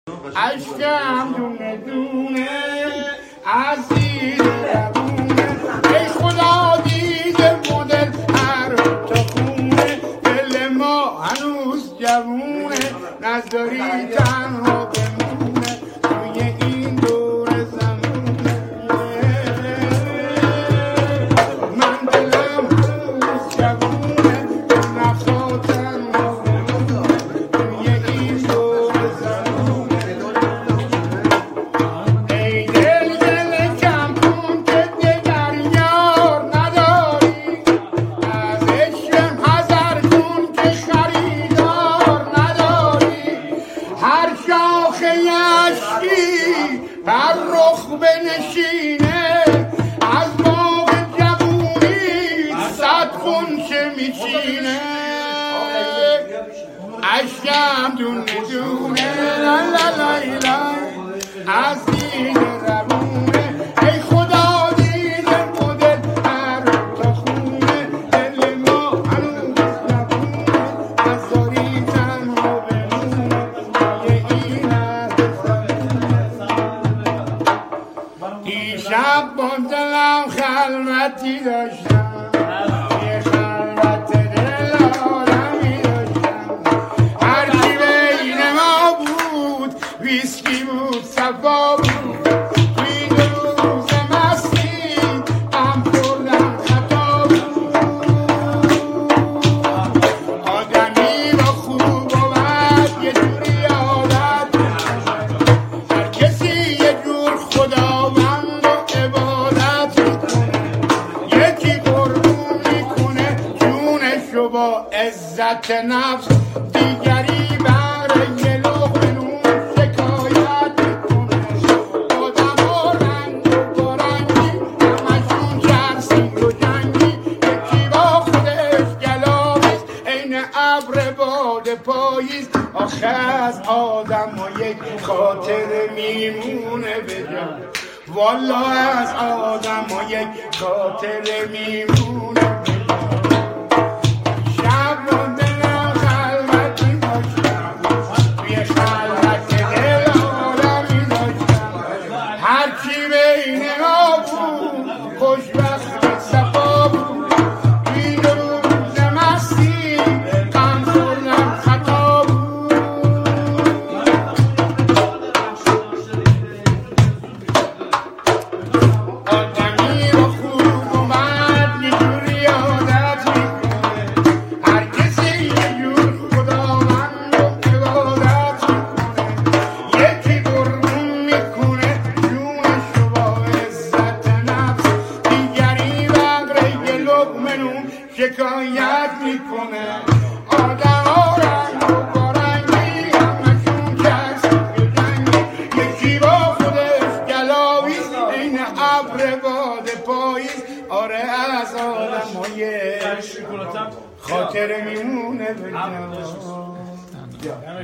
اشکم دونه دونه از زیر لبونه، ای خدا دیده مدل هر تا خونه، دل ما هنوز جوونه نذاری تنها بمونه توی این دور زمونه. من دلم هنوز جوونه نخواه تنها بمونه توی این دور زمونه. ای دل دل کم کن که دگر یار نداری، از عشقم حذر کن که خریدار نداری. هر شاخه یشکی بر رخ بنشینه، از باغ جوونی صد غنچه میچینه. اشکم دونه دونه لا لا لا لا از زیر لبونه، ای خدا دیده مدل هر تا خونه، دل ما هنوز جوونه نذاری تنها بمونه توی این دیشب با دلم خلوتی داشتم، یه خلوت دل آدمی داشتم. هرچی بین ما بود ویسکی بود صفا بود، توی دو روز مستی غم خوردم خطا بود. آدمی با خوب و بد یه جوری عادت میکنه، هر کسی یه جور خداوند و عبادت میکنه. یکی قربون میکنه جونشو با عزت نفس، دیگری بر یه لقمه نون شکایت میکنه. آدما رنگ و بارنگی همشون ترسید و جنگی، یکی با خودش گلاویز عین ابر باد پاییز. آخه از آدم و یک خاطر میمونه بجا، والا از آدم و یک خاطر میمونه. شب رو دلم خلوتی داشتم، توی خلوت دل آدمی داشتم. هرچی بین ما بود خوشبخت صفا بود، توی دو روز مستی غم خوردم خطا بود. آدمی با خوب و بد یه جوری عادت میکنه، هر کسی یه جور خداوند و عبادت میکنه. یکی قربون میکنه جونشو با عزت نفس، دیگری بغره یه لقمه نون شکایت میکنه. آدما رنگ و بارنگی همشون چسب و جنگی، یکی با خودش گلاویز عین ابر باد پاییز. آره از آدم و یک خاطر میمونه بجا.